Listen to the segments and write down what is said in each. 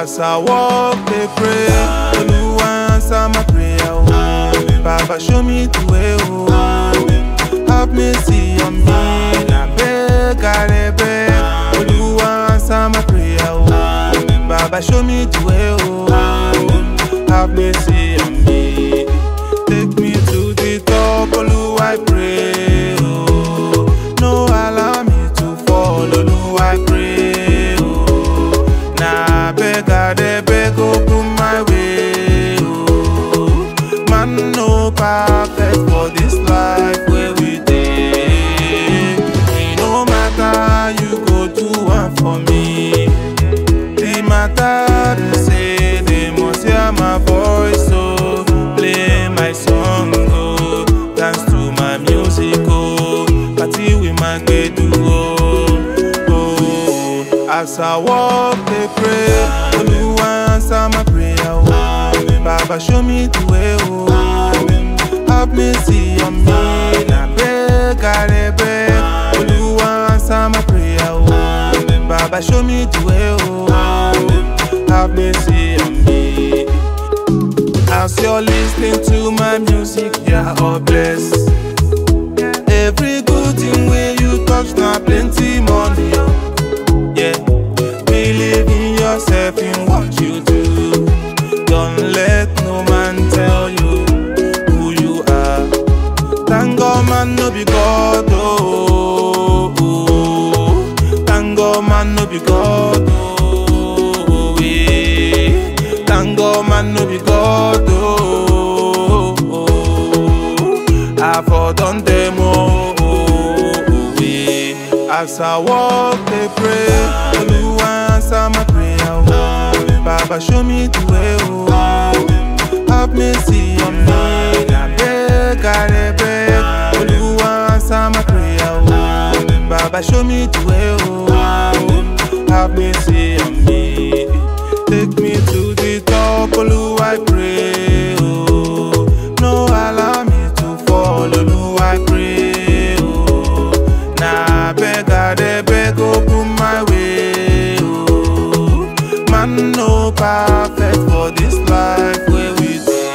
As I walk, they pray. Oluwa answer my prayer. Oh. Baba, show me the way. Oh. Have mercy on me. Na beg, I beg. Oluwa answer my prayer. Oh. Baba, show me the way. Oh. Have mercy on me. Take me to the top. Oluwa, I pray. Oh. No allow me to fall. Oluwa, I pray. Oh. Na beg, I beg, open my way. Oh. Man, no perfect for this life where we dey. No matter you go do one for me. The matter be say they must hear my voice. So play my song, oh. Dance to my music, oh. Party with my gbedu, oh. As I walk, they pray. Oluwa answer my prayer, oh. Baba, show me the way, oh. Have mercy on me. Na beg, I beg. Oluwa answer my prayer, oh. Baba, show me the way, oh. Have mercy on me. As you're listening to my music, you're all blessed. Every good thing where you touch, now plenty money, oh. Yeah, believe in yourself, in what you do. Don't let no man tell you who you are. Thank God man no be God, oh. Thank God man no be God, oh. Thank God man no be God, oh. I for done them, oh. As I walk, they pray. Oluwa answer my prayer, oh. Baba, show me the way, oh. Have mercy on me. Na beg, I beg. Oluwa answer my prayer, oh. Baba, show me the way, oh. Have mercy on me. Take me to the top, Oluwa, I pray, oh. No allow me to fall, Oluwa, I pray, oh. Na beg, I beg, open my way, oh. Man, no perfect for this life where we dey.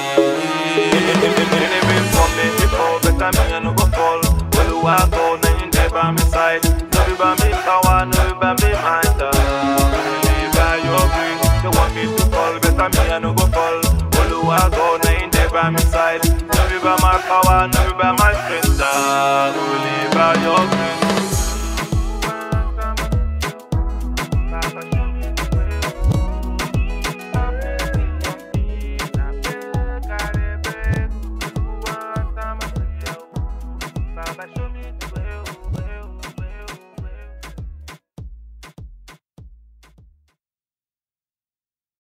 Better me, I no go fall. Oluwa go, now you dey by my side. No be by me power, no be by me mind. Only by your grace, you want me to fall. Better me, I no go fall. Oluwa go, now you dey by my side. No be by my power, no be by my strength. Only by your grace.